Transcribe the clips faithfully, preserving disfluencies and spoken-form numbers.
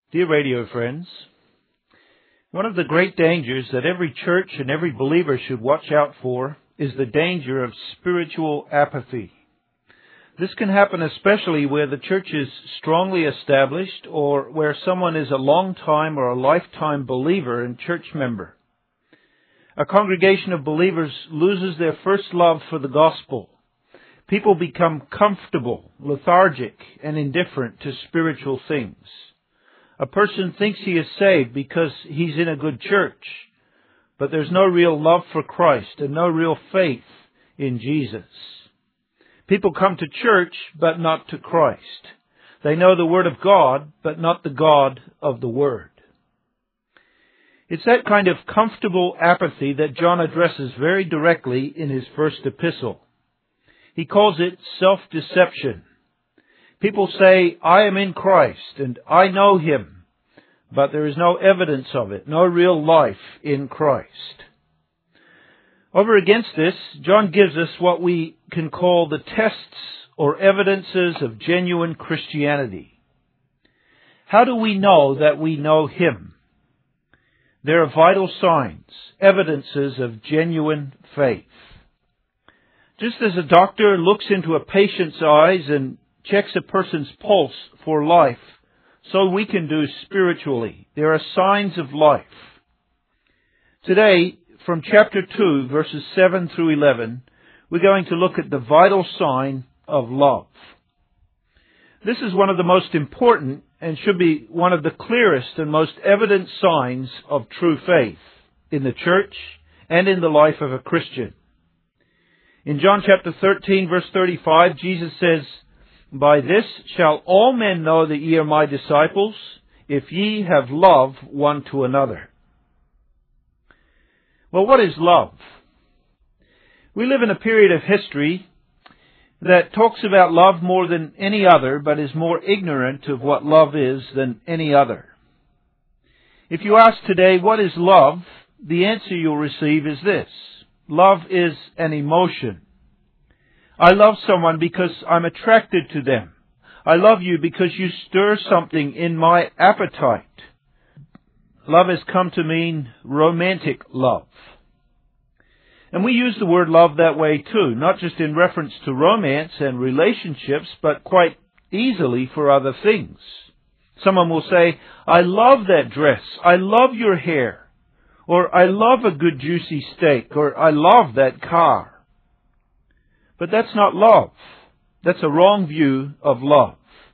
Dear radio friends, one of the great dangers that every church and every believer should watch out for is the danger of spiritual apathy. This can happen especially where the church is strongly established or where someone is a long-time or a lifetime believer and church member. A congregation of believers loses their first love for the gospel. People become comfortable, lethargic, and indifferent to spiritual things. A person thinks he is saved because he's in a good church, but there's no real love for Christ and no real faith in Jesus. People come to church, but not to Christ. They know the Word of God, but not the God of the Word. It's that kind of comfortable apathy that John addresses very directly in his first epistle. He calls it self-deception. People say, I am in Christ and I know Him, but there is no evidence of it, no real life in Christ. Over against this, John gives us what we can call the tests or evidences of genuine Christianity. How do we know that we know Him? There are vital signs, evidences of genuine faith. Just as a doctor looks into a patient's eyes and checks a person's pulse for life, so we can do spiritually. There are signs of life. Today, from chapter two, verses seven through eleven, we're going to look at the vital sign of love. This is one of the most important and should be one of the clearest and most evident signs of true faith in the church and in the life of a Christian. In John chapter thirteen, verse thirty-five, Jesus says, By this shall all men know that ye are my disciples, if ye have love one to another. Well, what is love? We live in a period of history that talks about love more than any other, but is more ignorant of what love is than any other. If you ask today, what is love? The answer you'll receive is this. Love is an emotion. I love someone because I'm attracted to them. I love you because you stir something in my appetite. Love has come to mean romantic love. And we use the word love that way too, not just in reference to romance and relationships, but quite easily for other things. Someone will say, I love that dress. I love your hair. Or I love a good juicy steak. Or I love that car. But that's not love. That's a wrong view of love.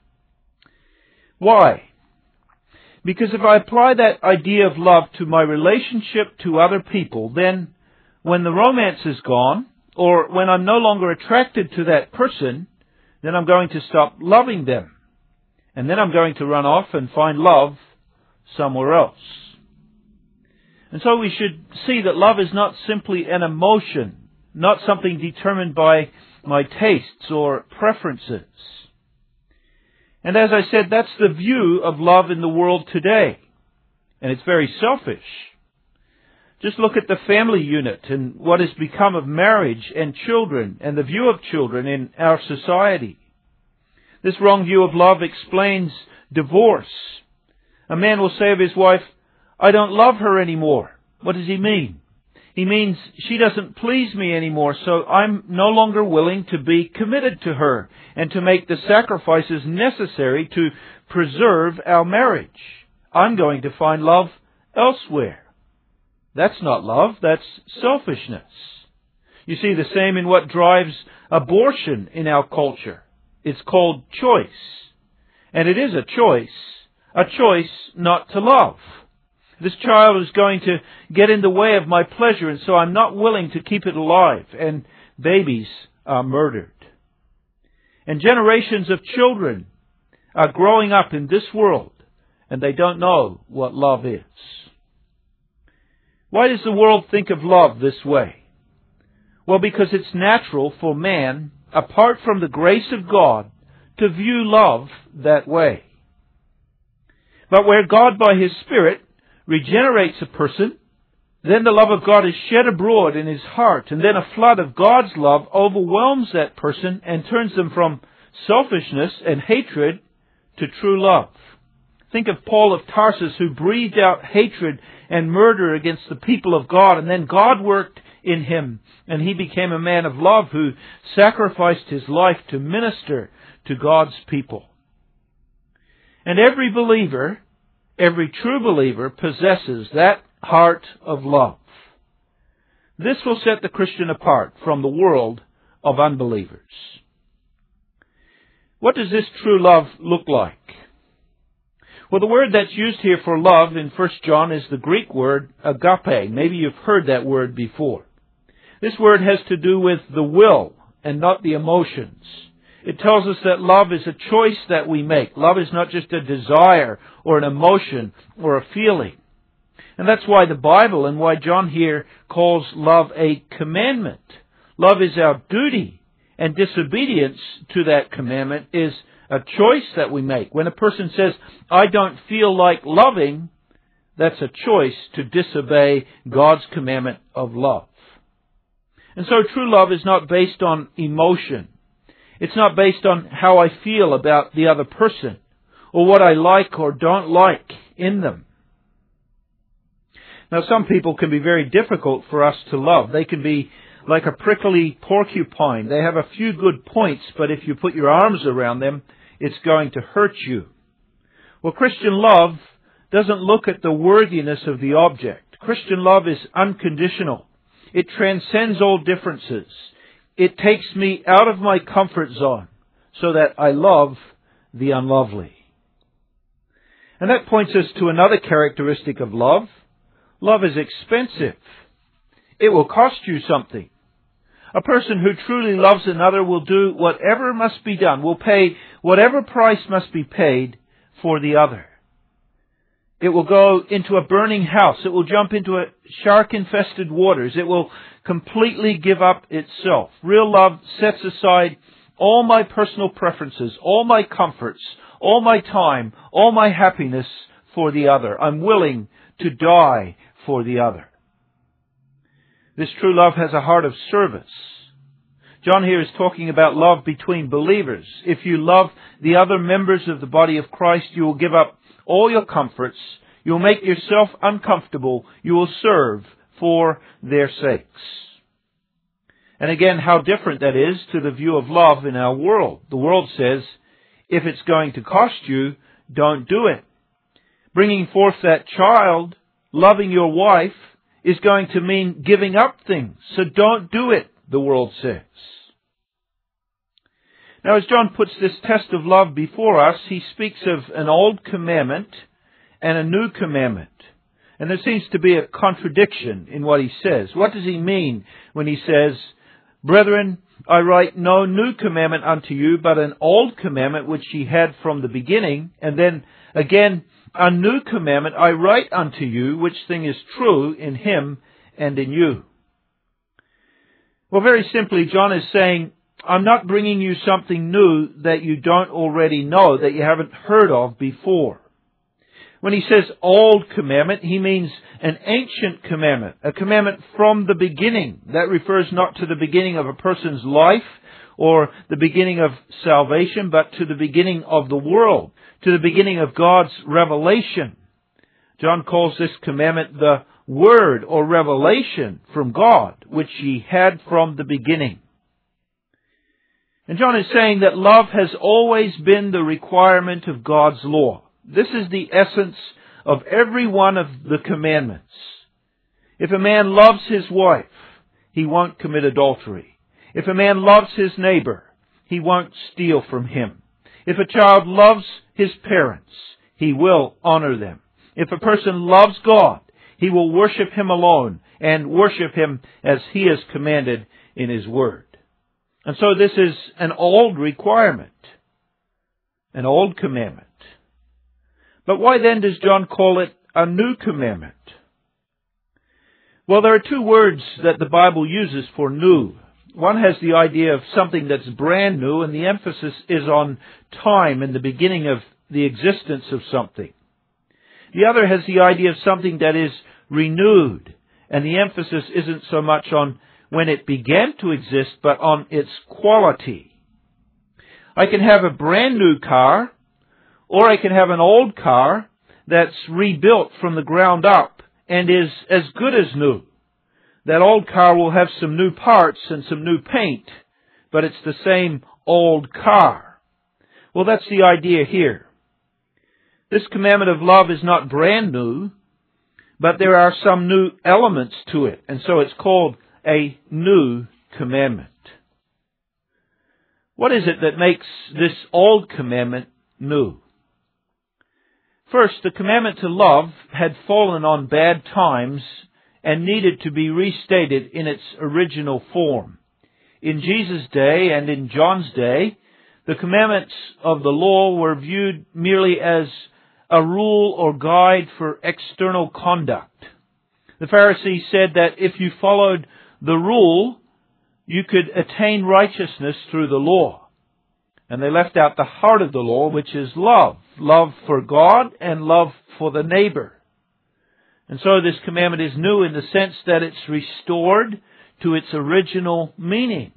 Why? Because if I apply that idea of love to my relationship to other people, then when the romance is gone, or when I'm no longer attracted to that person, then I'm going to stop loving them. And then I'm going to run off and find love somewhere else. And so we should see that love is not simply an emotion, not something determined by my tastes or preferences. And as I said, that's the view of love in the world today. And it's very selfish. Just look at the family unit and what has become of marriage and children and the view of children in our society. This wrong view of love explains divorce. A man will say of his wife, I don't love her anymore. What does he mean? He means she doesn't please me anymore, so I'm no longer willing to be committed to her and to make the sacrifices necessary to preserve our marriage. I'm going to find love elsewhere. That's not love, that's selfishness. You see the same in what drives abortion in our culture. It's called choice. And it is a choice, a choice not to love. This child is going to get in the way of my pleasure, and so I'm not willing to keep it alive. And babies are murdered. And generations of children are growing up in this world, and they don't know what love is. Why does the world think of love this way? Well, because it's natural for man, apart from the grace of God, to view love that way. But where God by His Spirit regenerates a person, then the love of God is shed abroad in his heart, and then a flood of God's love overwhelms that person and turns them from selfishness and hatred to true love. Think of Paul of Tarsus, who breathed out hatred and murder against the people of God, and then God worked in him, and he became a man of love who sacrificed his life to minister to God's people. And every believer, every true believer, possesses that heart of love. This will set the Christian apart from the world of unbelievers. What does this true love look like? Well, the word that's used here for love in First John is the Greek word agape. Maybe you've heard that word before. This word has to do with the will and not the emotions. It tells us that love is a choice that we make. Love is not just a desire or an emotion or a feeling. And that's why the Bible and why John here calls love a commandment. Love is our duty, and disobedience to that commandment is a choice that we make. When a person says, I don't feel like loving, that's a choice to disobey God's commandment of love. And so true love is not based on emotion. It's not based on how I feel about the other person or what I like or don't like in them. Now, some people can be very difficult for us to love. They can be like a prickly porcupine. They have a few good points, but if you put your arms around them, it's going to hurt you. Well, Christian love doesn't look at the worthiness of the object. Christian love is unconditional. It transcends all differences. It takes me out of my comfort zone so that I love the unlovely. And that points us to another characteristic of love. Love is expensive. It will cost you something. A person who truly loves another will do whatever must be done, will pay whatever price must be paid for the other. It will go into a burning house. It will jump into a shark-infested waters. It will completely give up itself. Real love sets aside all my personal preferences, all my comforts, all my time, all my happiness for the other. I'm willing to die for the other. This true love has a heart of service. John here is talking about love between believers. If you love the other members of the body of Christ, you will give up all your comforts. You will make yourself uncomfortable. You will serve for their sakes. And again, how different that is to the view of love in our world. The world says, if it's going to cost you, don't do it. Bringing forth that child, loving your wife, is going to mean giving up things. So don't do it, the world says. Now, as John puts this test of love before us, he speaks of an old commandment and a new commandment. And there seems to be a contradiction in what he says. What does he mean when he says, Brethren, I write no new commandment unto you, but an old commandment which ye had from the beginning. And then again, a new commandment I write unto you, which thing is true in him and in you. Well, very simply, John is saying, I'm not bringing you something new that you don't already know, that you haven't heard of before. When he says old commandment, he means an ancient commandment, a commandment from the beginning. That refers not to the beginning of a person's life or the beginning of salvation, but to the beginning of the world, to the beginning of God's revelation. John calls this commandment the word or revelation from God, which ye had from the beginning. And John is saying that love has always been the requirement of God's law. This is the essence of every one of the commandments. If a man loves his wife, he won't commit adultery. If a man loves his neighbor, he won't steal from him. If a child loves his parents, he will honor them. If a person loves God, he will worship Him alone and worship Him as He has commanded in His Word. And so this is an old requirement, an old commandment. But why then does John call it a new commandment? Well, there are two words that the Bible uses for new. One has the idea of something that's brand new, and the emphasis is on time and the beginning of the existence of something. The other has the idea of something that is renewed, and the emphasis isn't so much on when it began to exist, but on its quality. I can have a brand new car, Or I can have an old car that's rebuilt from the ground up and is as good as new. That old car will have some new parts and some new paint, but it's the same old car. Well, that's the idea here. This commandment of love is not brand new, but there are some new elements to it, and so it's called a new commandment. What is it that makes this old commandment new? First, the commandment to love had fallen on bad times and needed to be restated in its original form. In Jesus' day and in John's day, the commandments of the law were viewed merely as a rule or guide for external conduct. The Pharisees said that if you followed the rule, you could attain righteousness through the law. And they left out the heart of the law, which is love. Love for God and love for the neighbor. And so this commandment is new in the sense that it's restored to its original meaning.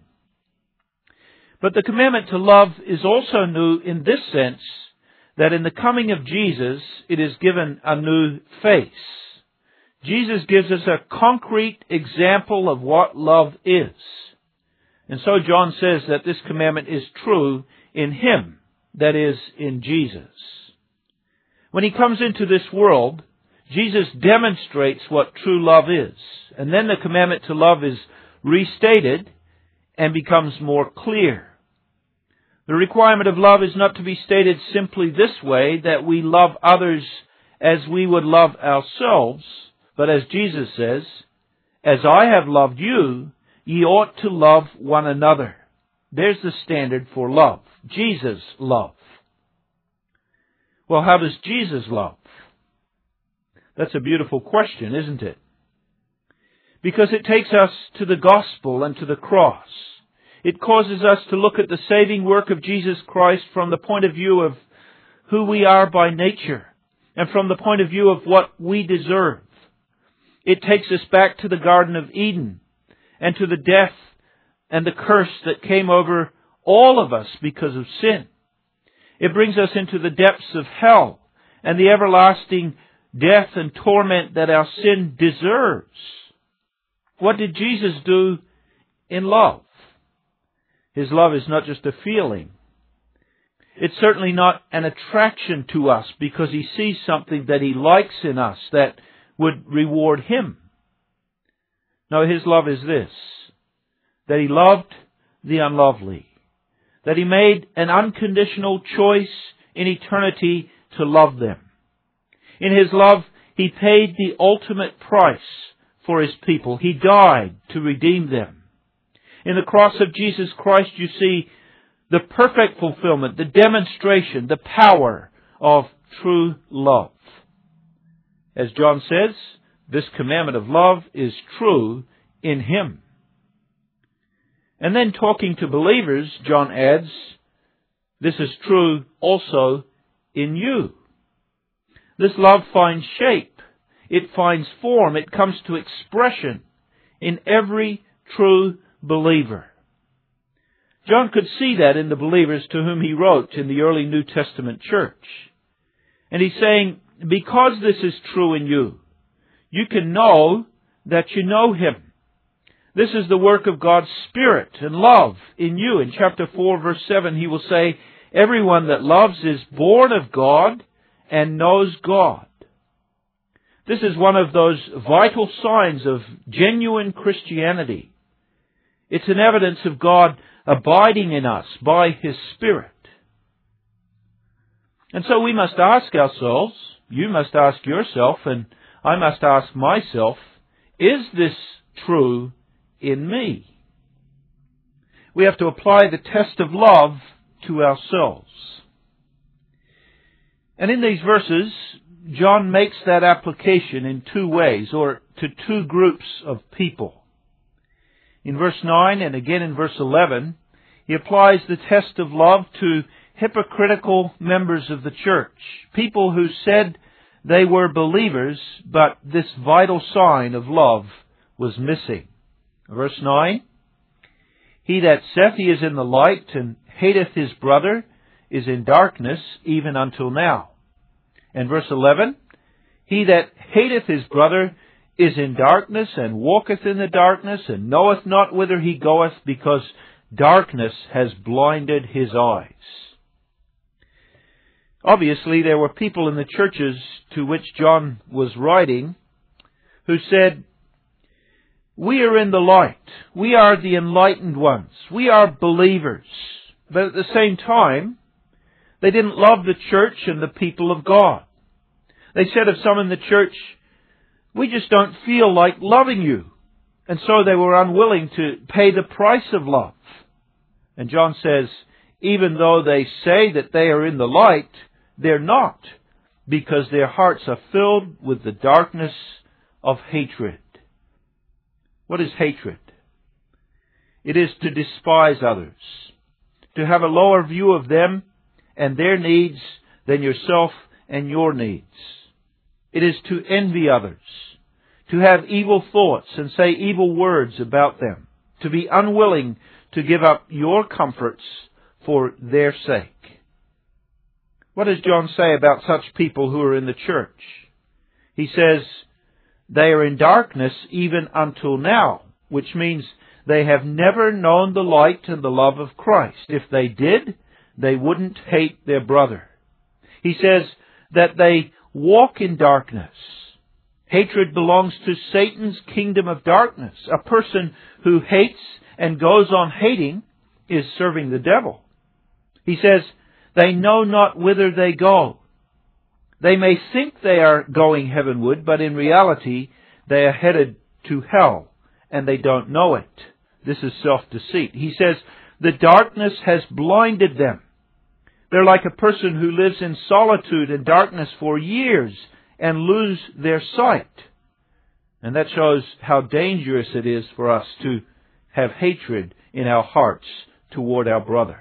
But the commandment to love is also new in this sense, that in the coming of Jesus, it is given a new face. Jesus gives us a concrete example of what love is. And so John says that this commandment is true in Him, that is, in Jesus. When He comes into this world, Jesus demonstrates what true love is. And then the commandment to love is restated and becomes more clear. The requirement of love is not to be stated simply this way, that we love others as we would love ourselves, but as Jesus says, as I have loved you, ye ought to love one another. There's the standard for love. Jesus' love. Well, how does Jesus love? That's a beautiful question, isn't it? Because it takes us to the gospel and to the cross. It causes us to look at the saving work of Jesus Christ from the point of view of who we are by nature and from the point of view of what we deserve. It takes us back to the Garden of Eden and to the death and the curse that came over all of us because of sin. It brings us into the depths of hell and the everlasting death and torment that our sin deserves. What did Jesus do in love? His love is not just a feeling. It's certainly not an attraction to us because He sees something that He likes in us that would reward Him. No, His love is this, that He loved the unlovely, that He made an unconditional choice in eternity to love them. In His love, He paid the ultimate price for His people. He died to redeem them. In the cross of Jesus Christ, you see the perfect fulfillment, the demonstration, the power of true love. As John says, this commandment of love is true in Him. And then talking to believers, John adds, this is true also in you. This love finds shape. It finds form. It comes to expression in every true believer. John could see that in the believers to whom he wrote in the early New Testament church. And he's saying, because this is true in you, you can know that you know Him. This is the work of God's Spirit and love in you. In chapter four, verse seven, he will say, everyone that loves is born of God and knows God. This is one of those vital signs of genuine Christianity. It's an evidence of God abiding in us by His Spirit. And so we must ask ourselves, you must ask yourself, and I must ask myself, is this true in me? We have to apply the test of love to ourselves. And in these verses, John makes that application in two ways, or to two groups of people. In verse nine and again in verse eleven, he applies the test of love to hypocritical members of the church, people who said they were believers, but this vital sign of love was missing. Verse nine, he that saith he is in the light and hateth his brother is in darkness even until now. And verse eleven, he that hateth his brother is in darkness, and walketh in the darkness, and knoweth not whither he goeth, because darkness has blinded his eyes. Obviously, there were people in the churches to which John was writing who said, we are in the light. We are the enlightened ones. We are believers. But at the same time, they didn't love the church and the people of God. They said of some in the church, we just don't feel like loving you. And so they were unwilling to pay the price of love. And John says, even though they say that they are in the light, they're not, because their hearts are filled with the darkness of hatred. What is hatred? It is to despise others, to have a lower view of them and their needs than yourself and your needs. It is to envy others, to have evil thoughts and say evil words about them, to be unwilling to give up your comforts for their sake. What does John say about such people who are in the church? He says, they are in darkness even until now, which means they have never known the light and the love of Christ. If they did, they wouldn't hate their brother. He says that they walk in darkness. Hatred belongs to Satan's kingdom of darkness. A person who hates and goes on hating is serving the devil. He says, they know not whither they go. They may think they are going heavenward, but in reality they are headed to hell, and they don't know it. This is self-deceit. He says, the darkness has blinded them. They're like a person who lives in solitude and darkness for years and lose their sight. And that shows how dangerous it is for us to have hatred in our hearts toward our brother.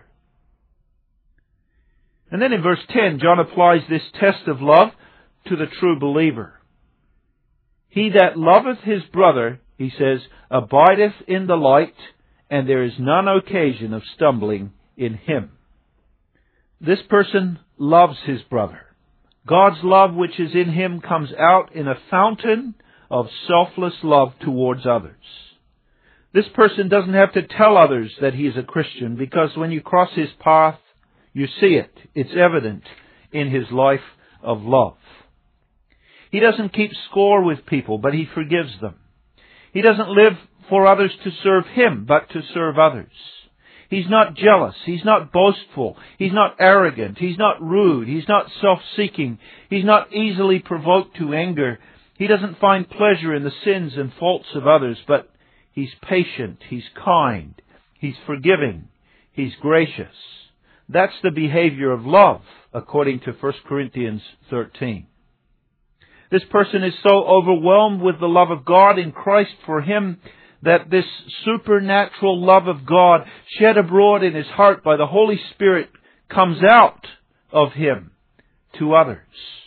And then in verse ten, John applies this test of love to the true believer. He that loveth his brother, he says, abideth in the light, and there is none occasion of stumbling in him. This person loves his brother. God's love which is in him comes out in a fountain of selfless love towards others. This person doesn't have to tell others that he is a Christian, because when you cross his path, you see it. It's evident in his life of love. He doesn't keep score with people, but he forgives them. He doesn't live for others to serve him, but to serve others. He's not jealous. He's not boastful. He's not arrogant. He's not rude. He's not self-seeking. He's not easily provoked to anger. He doesn't find pleasure in the sins and faults of others, but he's patient. He's kind. He's forgiving. He's gracious. That's the behavior of love, according to First Corinthians thirteen. This person is so overwhelmed with the love of God in Christ for him that this supernatural love of God shed abroad in his heart by the Holy Spirit comes out of him to others.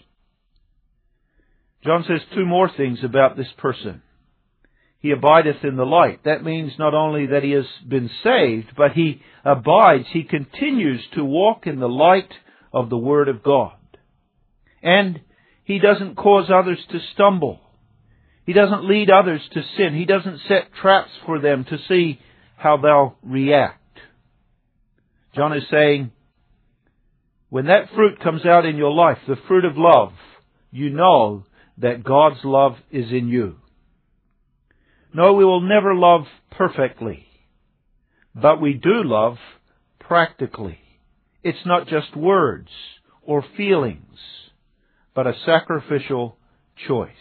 John says two more things about this person. He abideth in the light. That means not only that he has been saved, but he abides, he continues to walk in the light of the Word of God. And he doesn't cause others to stumble. He doesn't lead others to sin. He doesn't set traps for them to see how they'll react. John is saying, when that fruit comes out in your life, the fruit of love, you know that God's love is in you. No, we will never love perfectly, but we do love practically. It's not just words or feelings, but a sacrificial choice.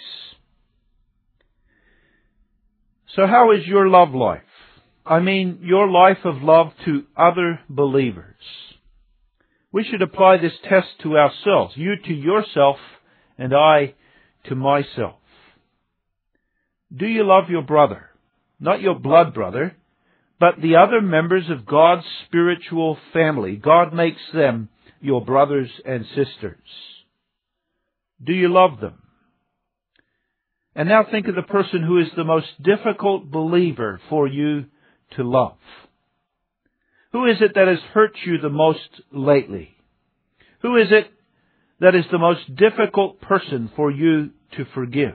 So how is your love life? I mean, your life of love to other believers. We should apply this test to ourselves, you to yourself and I to myself. Do you love your brother? Not your blood brother, but the other members of God's spiritual family. God makes them your brothers and sisters. Do you love them? And now think of the person who is the most difficult believer for you to love. Who is it that has hurt you the most lately? Who is it that is the most difficult person for you to forgive?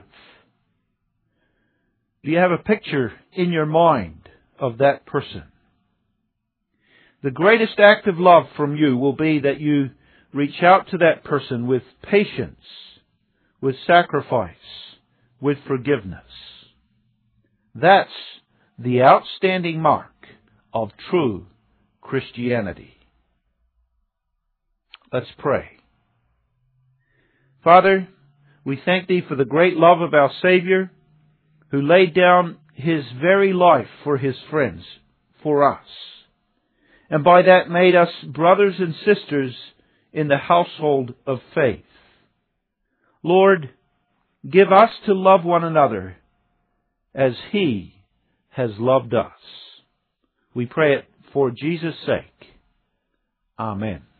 Do you have a picture in your mind of that person? The greatest act of love from you will be that you reach out to that person with patience, with sacrifice, with forgiveness. That's the outstanding mark of true Christianity. Let's pray. Father, we thank Thee for the great love of our Savior, who laid down His very life for His friends, for us, and by that made us brothers and sisters in the household of faith. Lord, give us to love one another as He has loved us. We pray it for Jesus' sake. Amen.